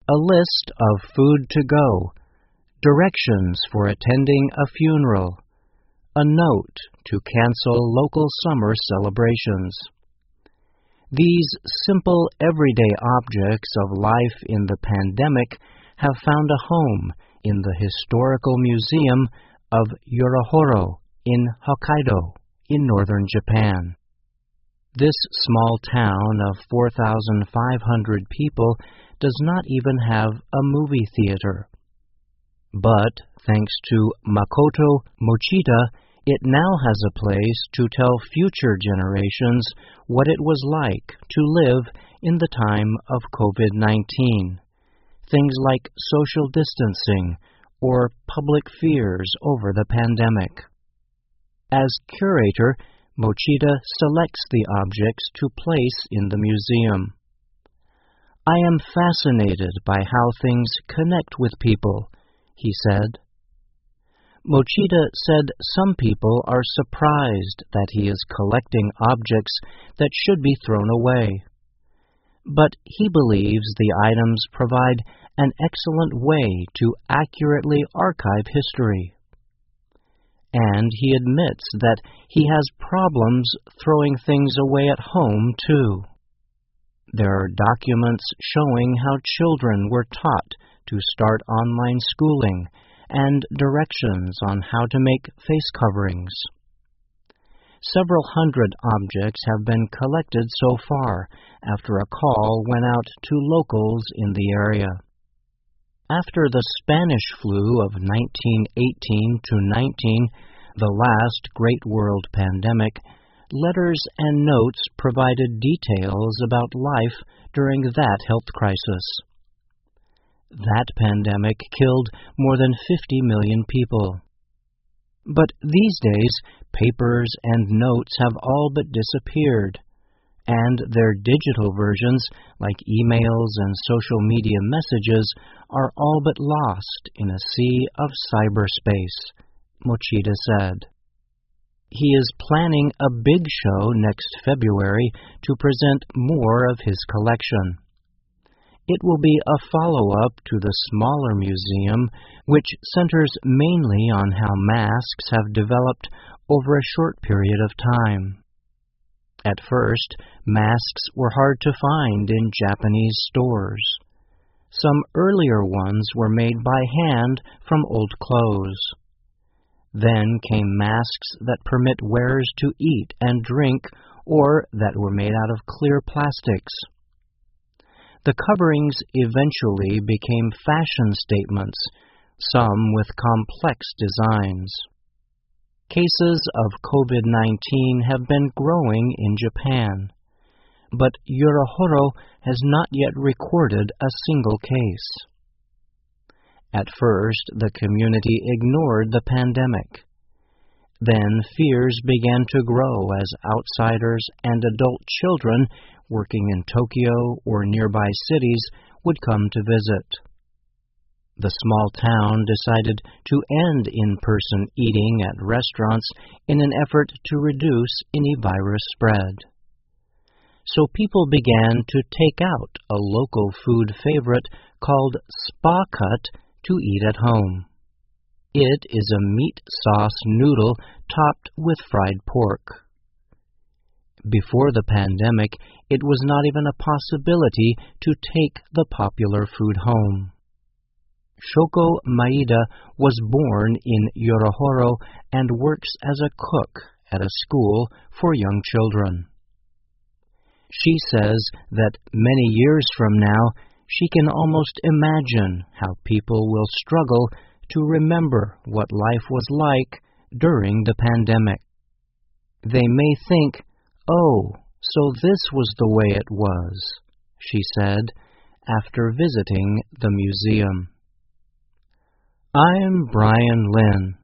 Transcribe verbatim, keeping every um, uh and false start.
a list of food to go, directions for attending a funeral, a note to cancel local summer celebrations. These simple everyday objects of life in the pandemic have found a home in the historical museum of Yorohoro in Hokkaido in northern Japan. This small town of four thousand five hundred people does not even have a movie theater. But, thanks to Makoto Mochida, it now has a place to tell future generations what it was like to live in the time of COVID nineteen, things like social distancing or public fears over the pandemic. As curator, Mochida selects the objects to place in the museum. "I am fascinated by how things connect with people," he said. Mochida said some people are surprised that he is collecting objects that should be thrown away. But he believes the items provide an excellent way to accurately archive history. And he admits that he has problems throwing things away at home, too. There are documents showing how children were taught to start online schooling and directions on how to make face coverings. Several hundred objects have been collected so far after a call went out to locals in the area. After the Spanish flu of nineteen eighteen to nineteen, the last great world pandemic, letters and notes provided details about life during that health crisis. That pandemic killed more than fifty million people. But these days, papers and notes have all but disappeared, and their digital versions, like emails and social media messages, are all but lost in a sea of cyberspace, Mochida said. He is planning a big show next February to present more of his collection. It will be a follow-up to the smaller museum, which centers mainly on how masks have developed over a short period of time. At first, masks were hard to find in Japanese stores. Some earlier ones were made by hand from old clothes. Then came masks that permit wearers to eat and drink, or that were made out of clear plastics. The coverings eventually became fashion statements, some with complex designs. Cases of COVID nineteen have been growing in Japan, but Yorohoro has not yet recorded a single case. At first, the community ignored the pandemic. Then fears began to grow as outsiders and adult children working in Tokyo or nearby cities would come to visit. The small town decided to end in-person eating at restaurants in an effort to reduce any virus spread. So people began to take out a local food favorite called Spa Cut to eat at home. It is a meat sauce noodle topped with fried pork. Before the pandemic, it was not even a possibility to take the popular food home. Shoko Maeda was born in Yorohoro and works as a cook at a school for young children. She says that many years from now, she can almost imagine how people will struggle to remember what life was like during the pandemic. They may think, "Oh, so this was the way it was," she said, after visiting the museum. I'm Brian Lynn.